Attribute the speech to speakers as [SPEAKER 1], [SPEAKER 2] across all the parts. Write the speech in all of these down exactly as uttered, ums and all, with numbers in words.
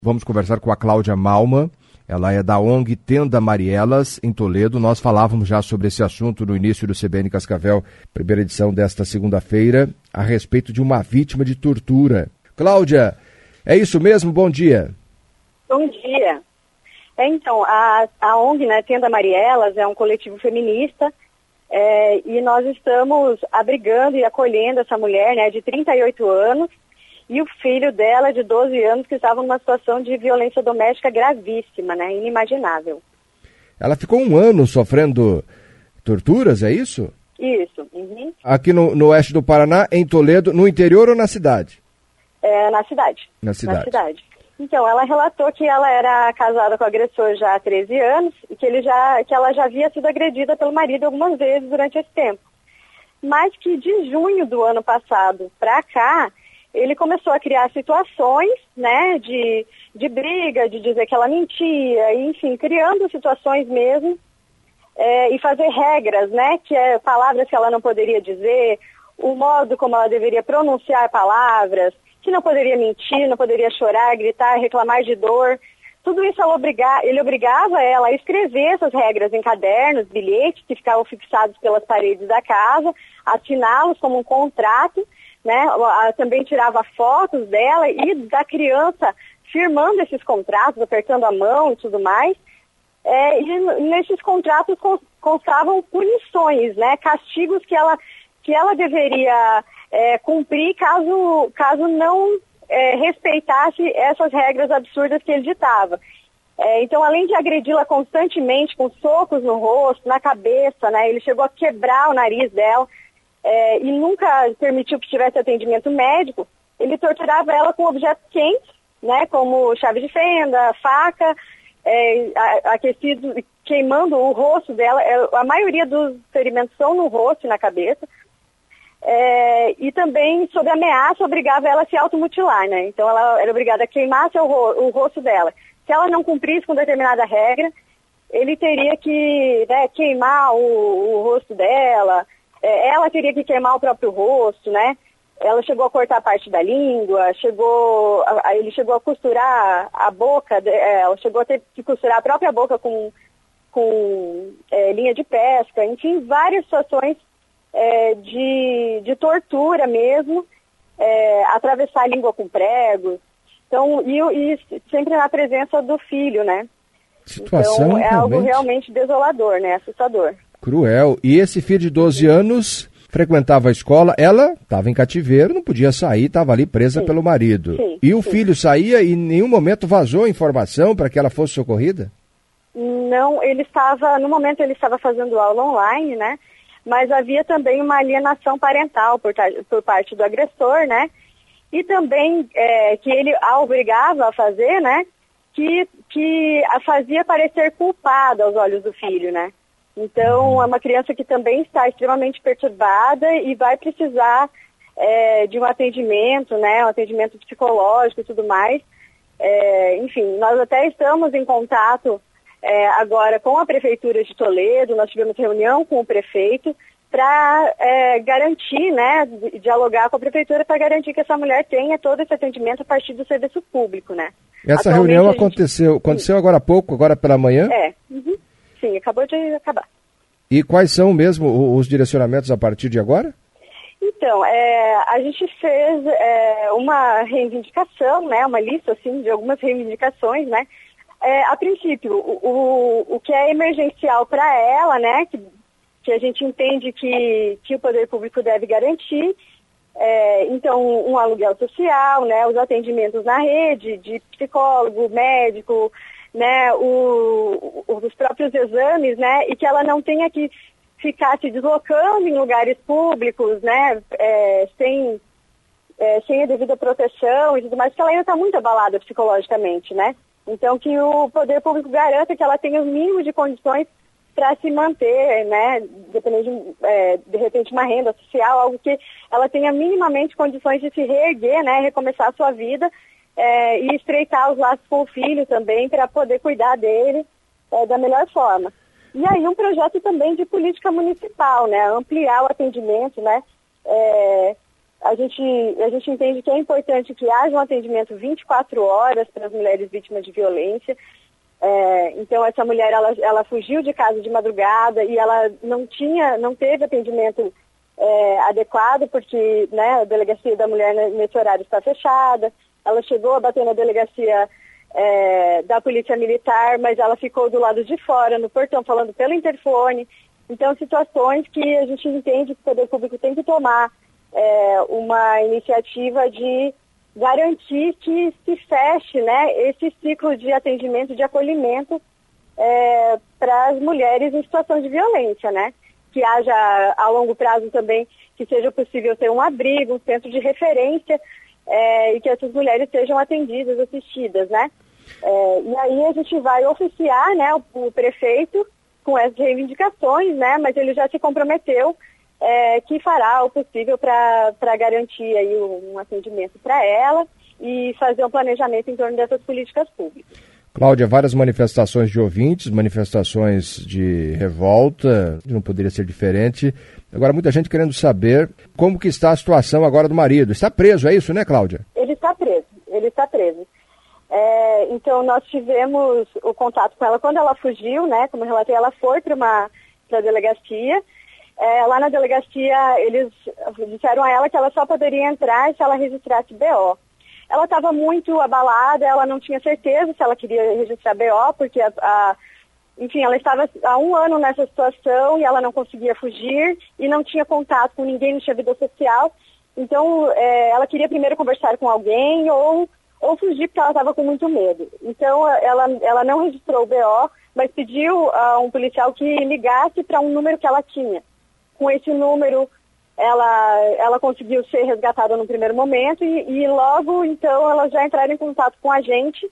[SPEAKER 1] Vamos conversar com a Cláudia Malman, ela é da O N G Tenda Marielas, em Toledo. Nós falávamos já sobre esse assunto no início do C B N Cascavel, primeira edição desta segunda-feira, a respeito de uma vítima de tortura. Cláudia, é isso mesmo? Bom dia.
[SPEAKER 2] Bom dia. É, então, a, a O N G, né, Tenda Marielas, é um coletivo feminista, é, e nós estamos abrigando e acolhendo essa mulher, né, de trinta e oito anos, e o filho dela, de doze anos, que estava numa situação de violência doméstica gravíssima, né, inimaginável.
[SPEAKER 1] Ela ficou um ano sofrendo torturas, é isso?
[SPEAKER 2] Isso. Uhum.
[SPEAKER 1] Aqui no, no oeste do Paraná, em Toledo, no interior ou na cidade?
[SPEAKER 2] É, na cidade.
[SPEAKER 1] Na cidade.
[SPEAKER 2] Na cidade. Então, ela relatou que ela era casada com o agressor já há treze anos e que, ele já, que ela já havia sido agredida pelo marido algumas vezes durante esse tempo. Mas que de junho do ano passado para cá, ele começou a criar situações, né, de, de briga, de dizer que ela mentia, enfim, criando situações mesmo, é, e fazer regras, né, que é palavras que ela não poderia dizer, o modo como ela deveria pronunciar palavras, que não poderia mentir, não poderia chorar, gritar, reclamar de dor. Tudo isso ela obriga, ele obrigava ela a escrever essas regras em cadernos, bilhetes que ficavam fixados pelas paredes da casa, assiná-los como um contrato, né? Também tirava fotos dela e da criança firmando esses contratos, apertando a mão e tudo mais. É, e nesses contratos constavam punições, né? Castigos que ela, que ela deveria é, cumprir caso, caso não é, respeitasse essas regras absurdas que ele ditava. É, então, além de agredi-la constantemente com socos no rosto, na cabeça, né? Ele chegou a quebrar o nariz dela. É, e nunca permitiu que tivesse atendimento médico. Ele torturava ela com objetos quentes, né, como chave de fenda, faca, é, aquecido, queimando o rosto dela. É, a maioria dos ferimentos são no rosto e na cabeça. É, e também, sob ameaça, obrigava ela a se automutilar, né? Então ela era obrigada a queimar seu, o rosto dela. Se ela não cumprisse com determinada regra, ele teria que, né, queimar o, o rosto dela. Ela teria que queimar o próprio rosto, né? Ela chegou a cortar a parte da língua, chegou, a, ele chegou a costurar a boca, ela chegou a ter que costurar a própria boca com, com é, linha de pesca, enfim, várias situações é, de, de tortura mesmo, é, atravessar a língua com pregos, então, e, e sempre na presença do filho, né?
[SPEAKER 1] Situação
[SPEAKER 2] então é
[SPEAKER 1] realmente...
[SPEAKER 2] algo realmente desolador, né? Assustador.
[SPEAKER 1] Cruel. E esse filho de doze anos frequentava a escola, ela estava em cativeiro, não podia sair, estava ali presa sim, pelo marido.
[SPEAKER 2] Sim,
[SPEAKER 1] e o
[SPEAKER 2] sim.
[SPEAKER 1] filho saía e em nenhum momento vazou informação para que ela fosse socorrida?
[SPEAKER 2] Não, ele estava, no momento ele estava fazendo aula online, né? Mas havia também uma alienação parental por, por parte do agressor, né? E também é, que ele a obrigava a fazer, né? Que, que a fazia parecer culpada aos olhos do filho, né? Então, é uma criança que também está extremamente perturbada e vai precisar é, de um atendimento, né, um atendimento psicológico e tudo mais. É, enfim, nós até estamos em contato é, agora com a Prefeitura de Toledo, nós tivemos reunião com o prefeito para é, garantir, né, dialogar com a Prefeitura para garantir que essa mulher tenha todo esse atendimento a partir do serviço público, né.
[SPEAKER 1] Essa
[SPEAKER 2] Atualmente,
[SPEAKER 1] reunião
[SPEAKER 2] a gente...
[SPEAKER 1] aconteceu, aconteceu agora há pouco, agora pela manhã?
[SPEAKER 2] É, uhum. Sim, acabou de acabar.
[SPEAKER 1] E quais são mesmo os direcionamentos a partir de agora? Então,
[SPEAKER 2] é, a gente fez é, uma reivindicação, né, uma lista assim, de algumas reivindicações, né? É, a princípio, o, o, o que é emergencial para ela, né, que, que a gente entende que, que o poder público deve garantir, é, então um aluguel social, né, os atendimentos na rede de psicólogo, médico, né, o, os próprios exames, né, e que ela não tenha que ficar se deslocando em lugares públicos, né, é, sem, é, sem a devida proteção e tudo mais, porque ela ainda está muito abalada psicologicamente, né. Então que o poder público garanta que ela tenha o mínimo de condições para se manter, né, dependendo de, é, de repente, uma renda social, algo que ela tenha minimamente condições de se reerguer, né, recomeçar a sua vida, É, e estreitar os laços com o filho também para poder cuidar dele é, da melhor forma. E aí um projeto também de política municipal, né, ampliar o atendimento, né, é, a gente, a gente entende que é importante que haja um atendimento vinte e quatro horas para as mulheres vítimas de violência. É, então essa mulher, ela, ela fugiu de casa de madrugada e ela não tinha, não teve atendimento é, adequado, porque, né, a delegacia da mulher nesse horário está fechada. Ela chegou a bater na delegacia é, da polícia militar, mas ela ficou do lado de fora, no portão, falando pelo interfone. Então, situações que a gente entende que o poder público tem que tomar é, uma iniciativa de garantir que se feche, né, esse ciclo de atendimento, de acolhimento é, para as mulheres em situação de violência, né? Que haja a longo prazo também, que seja possível ter um abrigo, um centro de referência é, e que essas mulheres sejam atendidas, assistidas, né? É, e aí a gente vai oficiar, né, o, o prefeito com essas reivindicações, né? Mas ele já se comprometeu É, que fará o possível para garantir aí um atendimento para ela e fazer um planejamento em torno dessas políticas públicas.
[SPEAKER 1] Cláudia, várias manifestações de ouvintes, manifestações de revolta, não poderia ser diferente. Agora, muita gente querendo saber como que está a situação agora do marido. Está preso, é isso, né, Cláudia?
[SPEAKER 2] Ele está preso, ele está preso. É, então, nós tivemos o contato com ela quando ela fugiu, né? Como eu relatei, ela foi para uma pra delegacia. É, lá na delegacia, eles disseram a ela que ela só poderia entrar se ela registrasse B O. Ela estava muito abalada, ela não tinha certeza se ela queria registrar B O, porque, a, a, enfim, ela estava há um ano nessa situação e ela não conseguia fugir e não tinha contato com ninguém, não tinha vida social. Então, é, ela queria primeiro conversar com alguém ou, ou fugir porque ela estava com muito medo. Então, ela, ela não registrou o B O, mas pediu a um policial que ligasse para um número que ela tinha. Com esse número, ela, ela conseguiu ser resgatada no primeiro momento e, e logo, então, ela já entraram em contato com a gente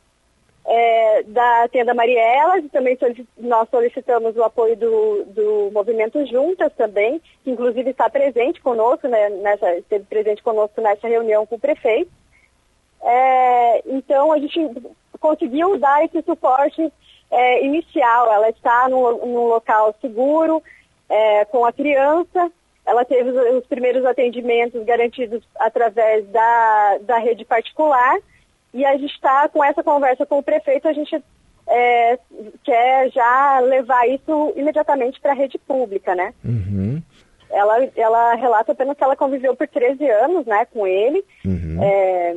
[SPEAKER 2] é, da Tenda Mariela, e também solic, nós solicitamos o apoio do, do Movimento Juntas também, que inclusive está presente conosco, né, nessa, esteve presente conosco nessa reunião com o prefeito. É, então, a gente conseguiu dar esse suporte é, inicial. Ela está num, num local seguro, É, com a criança. Ela teve os, os primeiros atendimentos garantidos através da, da rede particular e a gente está com essa conversa com o prefeito, a gente é, quer já levar isso imediatamente para a rede pública, né?
[SPEAKER 1] Uhum.
[SPEAKER 2] Ela, ela relata apenas que ela conviveu por treze anos, né, com ele. Uhum. É,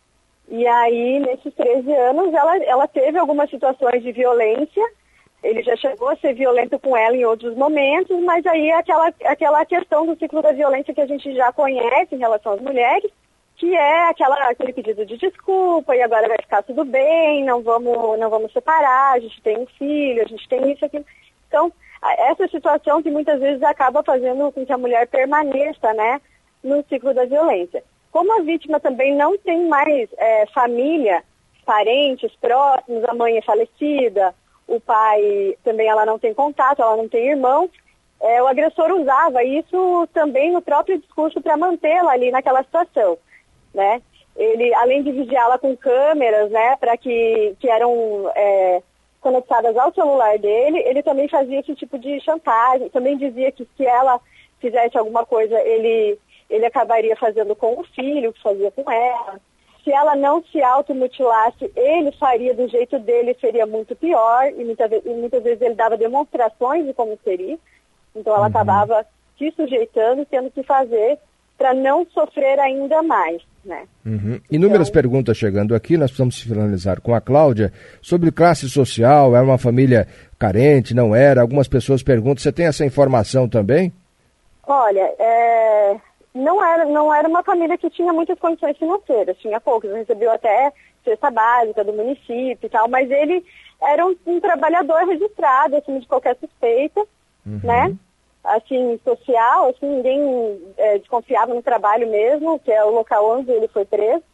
[SPEAKER 2] e aí, nesses treze anos, ela, ela teve algumas situações de violência. Ele já chegou a ser violento com ela em outros momentos, mas aí é aquela, aquela questão do ciclo da violência que a gente já conhece em relação às mulheres, que é aquela, aquele pedido de desculpa, e agora vai ficar tudo bem, não vamos, não vamos separar, a gente tem um filho, a gente tem isso, aquilo. Então, essa situação que muitas vezes acaba fazendo com que a mulher permaneça, né, no ciclo da violência. Como a vítima também não tem mais é, família, parentes próximos, a mãe é falecida, o pai também ela não tem contato, ela não tem irmãos, é, o agressor usava isso também no próprio discurso para mantê-la ali naquela situação, né? Ele, além de vigiá-la com câmeras, né, para que, que eram é, conectadas ao celular dele, ele também fazia esse tipo de chantagem, também dizia que se ela fizesse alguma coisa, ele, ele acabaria fazendo com o filho, que fazia com ela. Se ela não se automutilasse, ele faria do jeito dele, seria muito pior, e muitas, vezes, e muitas vezes ele dava demonstrações de como seria. Então ela uhum. acabava se sujeitando e tendo que fazer para não sofrer ainda mais, né?
[SPEAKER 1] Uhum. Inúmeras então, perguntas chegando aqui, nós precisamos finalizar com a Cláudia, sobre classe social, era uma família carente, não era? Algumas pessoas perguntam, você tem essa informação também?
[SPEAKER 2] Olha, é... Não era, não era uma família que tinha muitas condições financeiras, tinha poucos, recebeu até cesta básica do município e tal, mas ele era um, um trabalhador registrado, acima de qualquer suspeita, uhum. né? Assim, social, assim, ninguém é, desconfiava no trabalho mesmo, que é o local onde ele foi preso.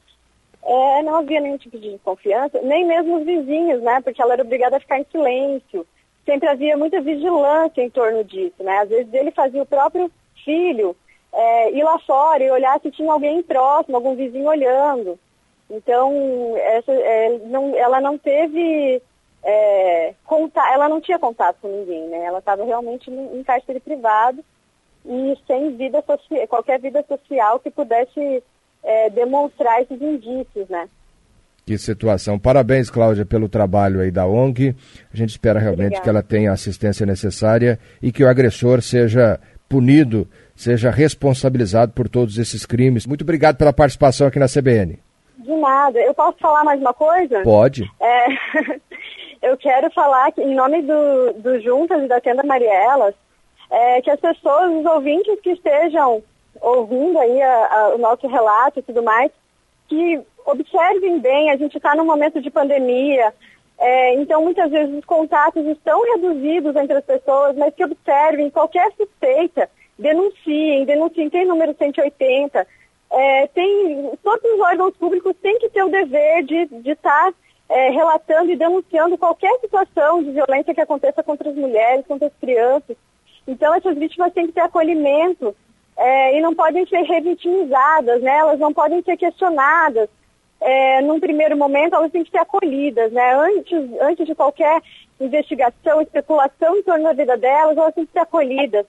[SPEAKER 2] É, não havia nenhum tipo de desconfiança, nem mesmo os vizinhos, né? Porque ela era obrigada a ficar em silêncio. Sempre havia muita vigilância em torno disso, né? Às vezes ele fazia o próprio filho É, ir lá fora e olhar se tinha alguém próximo, algum vizinho olhando. Então, essa, é, não, ela não teve é, contato, ela não tinha contato com ninguém, né? Ela estava realmente em cárcere privado e sem vida social, qualquer vida social que pudesse é, demonstrar esses indícios, né?
[SPEAKER 1] Que situação. Parabéns, Cláudia, pelo trabalho aí da O N G. A gente espera realmente Obrigada. Que ela tenha a assistência necessária e que o agressor seja punido, seja responsabilizado por todos esses crimes. Muito obrigado pela participação aqui na C B N.
[SPEAKER 2] De nada. Eu posso falar mais uma coisa?
[SPEAKER 1] Pode.
[SPEAKER 2] É, eu quero falar que, em nome do, do Juntas e da Tenda Marielas, é, que as pessoas, os ouvintes que estejam ouvindo aí a, a, o nosso relato e tudo mais, que observem bem, a gente está num momento de pandemia, é, então muitas vezes os contatos estão reduzidos entre as pessoas, mas que observem qualquer suspeita, denunciem, denunciem, tem número cento e oitenta, é, tem, todos os órgãos públicos têm que ter o dever de estar de tá, é, relatando e denunciando qualquer situação de violência que aconteça contra as mulheres, contra as crianças. Então essas vítimas têm que ter acolhimento é, e não podem ser revitimizadas, né? Elas não podem ser questionadas. É, num primeiro momento, elas têm que ser acolhidas, né? Antes, antes de qualquer investigação, especulação em torno da vida delas, elas têm que ser acolhidas,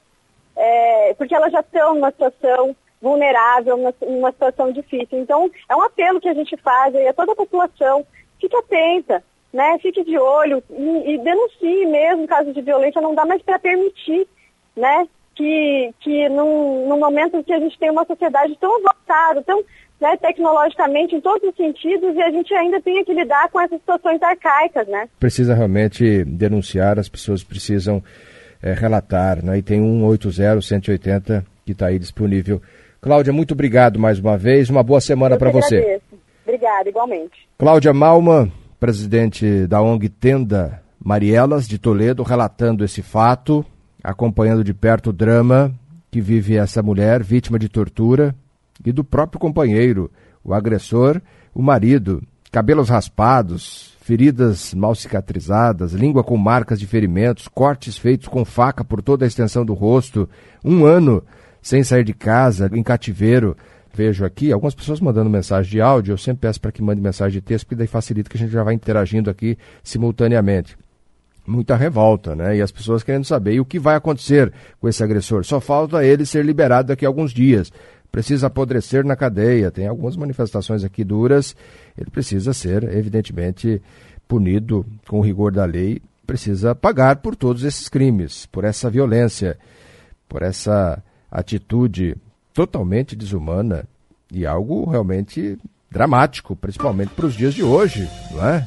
[SPEAKER 2] é, porque elas já estão numa situação vulnerável, numa, numa situação difícil. Então, é um apelo que a gente faz aí a toda a população, fique atenta, né? Fique de olho e, e denuncie mesmo casos de violência, não dá mais para permitir, né? Que, que num, num momento em que a gente tem uma sociedade tão avançada, tão... Né, tecnologicamente em todos os sentidos, e a gente ainda tem que lidar com essas situações arcaicas, né?
[SPEAKER 1] Precisa realmente denunciar, as pessoas precisam é, relatar, né? E tem um oito zero, cento e oitenta que está aí disponível. Cláudia, muito obrigado mais uma vez, uma boa semana para você.
[SPEAKER 2] Agradeço. Obrigada, igualmente.
[SPEAKER 1] Cláudia Malman, presidente da O N G Tenda Marielas de Toledo, relatando esse fato, acompanhando de perto o drama que vive essa mulher, vítima de tortura, e do próprio companheiro, o agressor, o marido, cabelos raspados, feridas mal cicatrizadas, língua com marcas de ferimentos, cortes feitos com faca por toda a extensão do rosto, um ano sem sair de casa, em cativeiro. Vejo aqui algumas pessoas mandando mensagem de áudio, eu sempre peço para que mande mensagem de texto, porque daí facilita que a gente já vai interagindo aqui simultaneamente. Muita revolta, né? E as pessoas querendo saber e o que vai acontecer com esse agressor. Só falta ele ser liberado daqui a alguns dias. Precisa apodrecer na cadeia, tem algumas manifestações aqui duras, ele precisa ser, evidentemente, punido com o rigor da lei, precisa pagar por todos esses crimes, por essa violência, por essa atitude totalmente desumana e algo realmente dramático, principalmente para os dias de hoje, não é?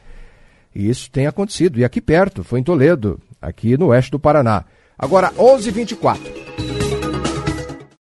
[SPEAKER 1] E isso tem acontecido, e aqui perto, foi em Toledo, aqui no oeste do Paraná. Agora, onze e vinte e quatro.